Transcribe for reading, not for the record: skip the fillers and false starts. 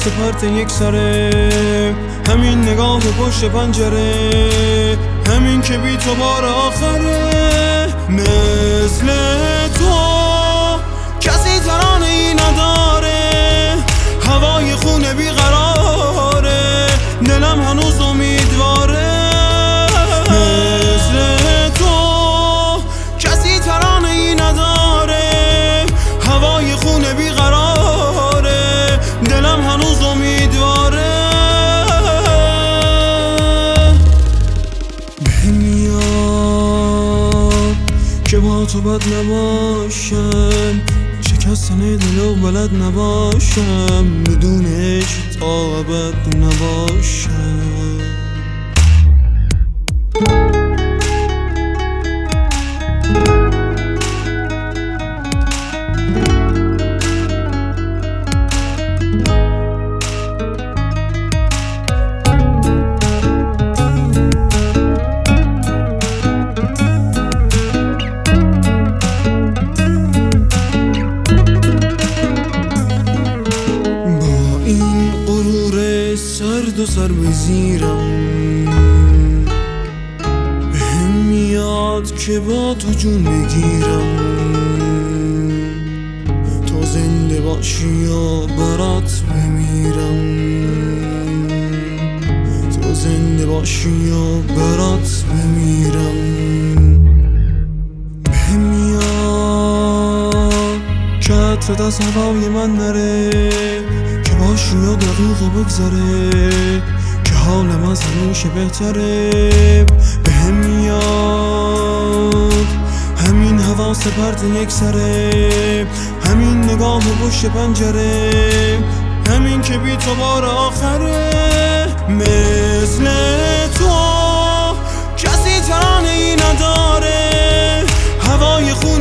پرت یک سره، همین نگاه پشت پنجره، همین که بی تو بار آخره. مثل تو کسی ترانه ای نداره، هوای خونه بیقراره، دلم هنوز امیدواره. مثل تو کسی ترانه ای نداره، هوای خونه بیقراره، دلم هنوز امیدواره. بهم میاد که با تو بد نباشم، شکستن دلو بلد نباشم، بدون عشق تا ابد نباشم. سرد و سر بزیرم، بهم میاد که با تو جون بگیرم، تو زنده باشی یا برات بمیرم، تو زنده باشی یا برات بمیرم. بهم میاد که عطرت از هوای من نره، باشی یا دقیقه بگذره، که حالم از همیشه بهتره. بهم میاد همین هوا سپرد یک سره، همین نگاه پشت پنجره، همین که بی تو بار آخره. مثل تو کسی ترانه ای نداره، هوای خون